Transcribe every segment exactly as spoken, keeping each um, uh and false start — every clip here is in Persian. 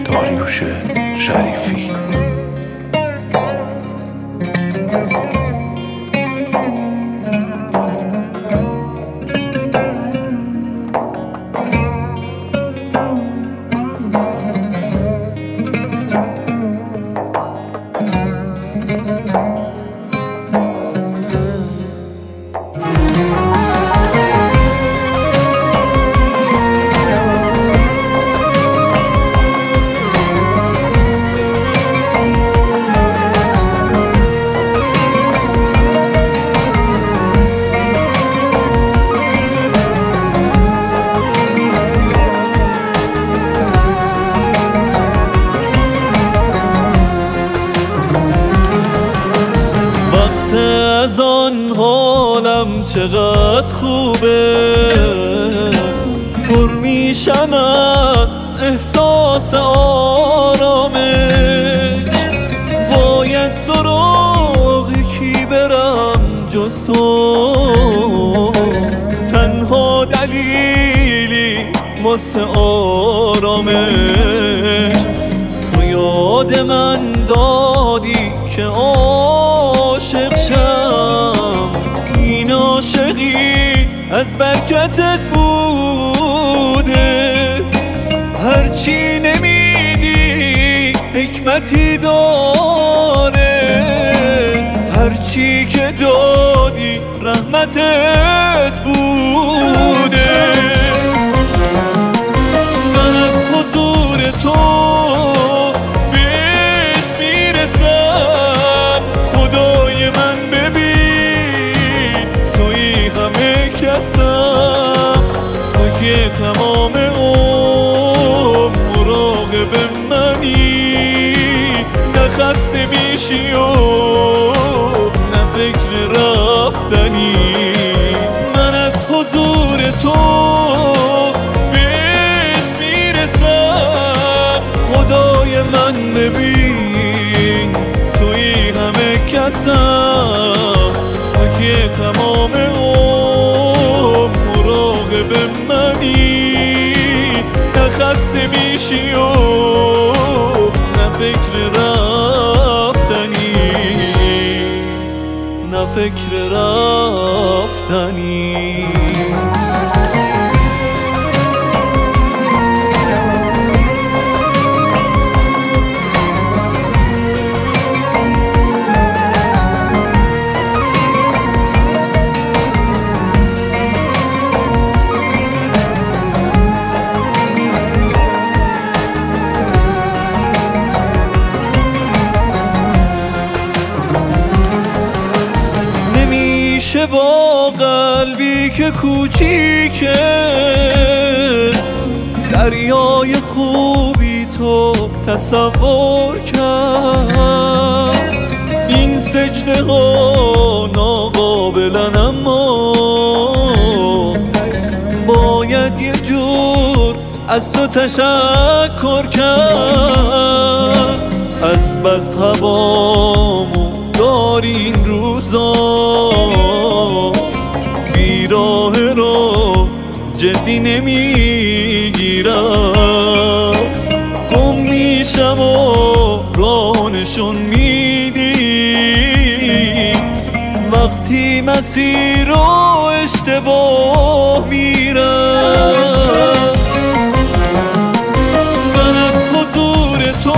داریوش شریفی. از آن حالم چقدر خوبه، پر میشم از احساس آرامش. باید سراغ کی برم جز تو، تنها دلیلی واسه آرامش. تو یاد من دادی که عاشق شم، این عاشقی از برکتت بوده. هرچی نمیدی حکمتی داره، هرچی که دادی رحمتت بوده. من از حضور تو بهش میرسم، خدای من ببین توی همه کسم. تو که تمام عمر مراقب منی، نه خسته میشی و نه فکر رفتنی. من از حضور تو بهش میرسم، خدای من ببین توی همه کسم. تو که تمام عمر مراقب منی، نه خسته میشی و نه فکر رفتنی، نه فکر رفتنی. نمیشه با قلبی که کوچیکه، دریای خوبی تو تصور کرد. این سجده ها ناقابلن، اما باید یه جور از تو تشکر کرد. از بس هوامو داری این روزا، بیراه رو جدی نمیگیرم. گم میشم و راه نشون میدی، وقتی مسیر رو اشتباه میرم. من از حضور تو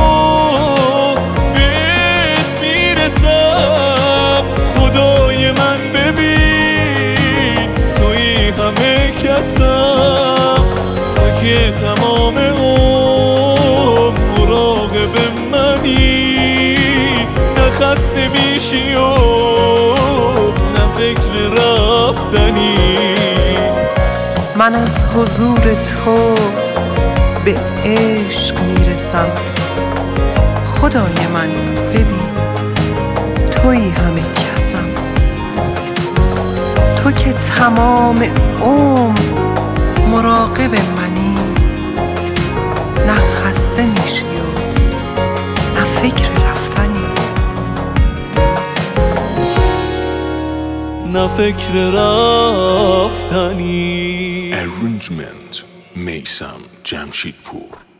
بهش میرسم، خدای من ببین توی همه کسم. تو که تمام عمر مراقب منی، نه خسته میشی و نه فکر رفتنی. من از حضور تو به عشق میرسم، خدای من ببین توی همه کسم. تو که تمام عمر مراقب منی، نه خسته میشی و نه فکر رفتنی، نه فکر رفتنی. Arrangement میثم جمشیدپور.